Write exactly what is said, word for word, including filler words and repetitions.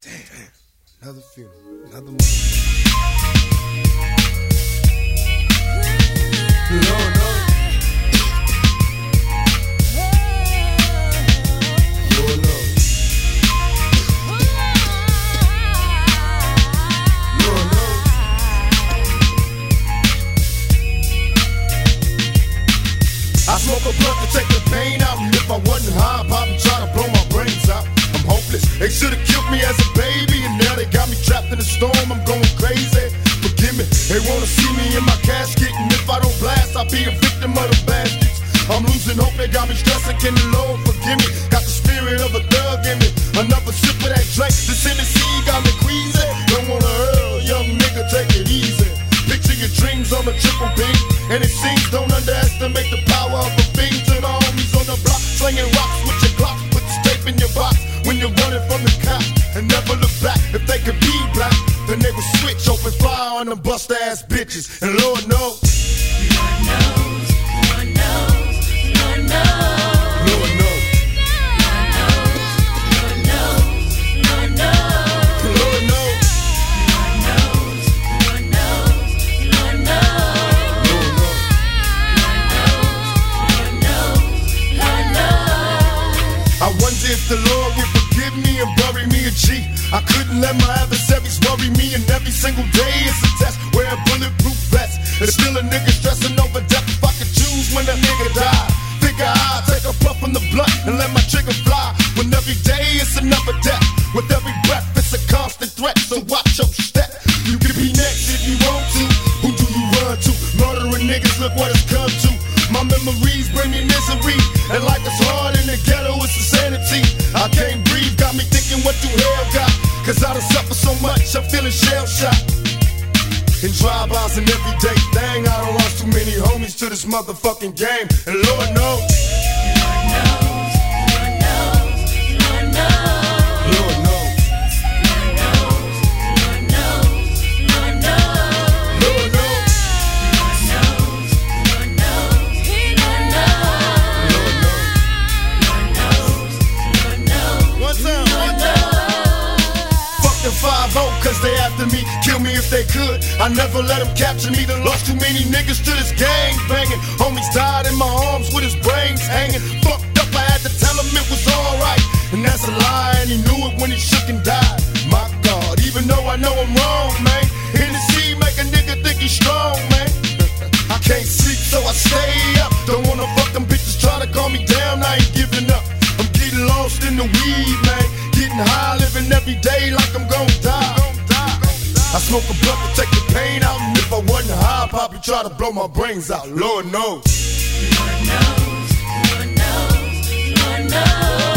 Damn, another funeral, another one. Lord knows. Lord knows. Lord knows. I smoke a blunt to take the pain out, and if I wasn't high, I'd probably try to blow my brains out. I'm hopeless. They should've killed me as a baby, and now they got me trapped in the storm. I'm going crazy. Forgive me. They wanna see me in my casket, and if I don't blast, I'll be a victim of the bastards. I'm losing hope. They got me stressing. Can the Lord forgive me? Got the spirit of a thug in me. Another sip of that drink. This Tennessee got me queasy. Don't wanna hurl, young nigga, take it easy. Picture your dreams on a triple beam, and it seems don't underestimate the power of a fiend. To the homies on the block, slinging rocks with your Glock. Put the tape in your box when you're running from the cops, and never look back. If they could be black, then they would switch, open fire on them bust ass bitches. And Lord knows, Lord knows, Lord knows, Lord knows, Lord knows, Lord knows, Lord knows, Lord knows, Lord knows, Lord knows, Lord knows, Lord knows. Lord knows, Lord knows. I wonder if the Lord will forgive me and bury me a G. I couldn't let my adversaries worry me, and every single day it's a test. Wear a bulletproof vest. There's still a nigga stressing over death. If I could choose when a nigga die, figure I'll take a puff from the blunt and let my trigger fly. When every day it's another death. With every breath it's a constant threat, so watch your step. You can be next if you want to. Who do you run to? Murdering niggas, look what it's come to. My memories bring me misery, and life is hard in the ghetto, it's insanity. I can't breathe, got me thinking what the hell got. Cause I done suffered so much, I'm feeling shell-shocked. In drive-bys and everyday thing, I done lost too many homies to this motherfucking game. And Lord knows, Lord knows, Lord knows, Lord knows, Lord knows, Lord knows, Lord knows, Lord knows, Lord knows, Lord knows, Lord knows, Lord knows. Lord knows, Lord knows, What's up? Lord knows. Fuck the five oh, cause they after me, kill me if they could. I never let them capture me, done lost too many niggas to this gang banging. Homies died in my arms with his brains hanging. Fucked up, I had to tell him it was alright. And that's a lie, and he knew it when he shook and died. My God, even though I know I'm wrong, man. Hennessy make a nigga think he's strong, man. I can't sleep, so I stay up. Don't wanna fuck them bitches, try to calm me down, I ain't giving up. I'm getting lost in the weed, man. Getting high, living every day like I'm gon' die. I smoke a blunt to take the pain out, and if I wasn't high, I'd probably try to blow my brains out. Lord knows. Lord knows, Lord knows, Lord knows.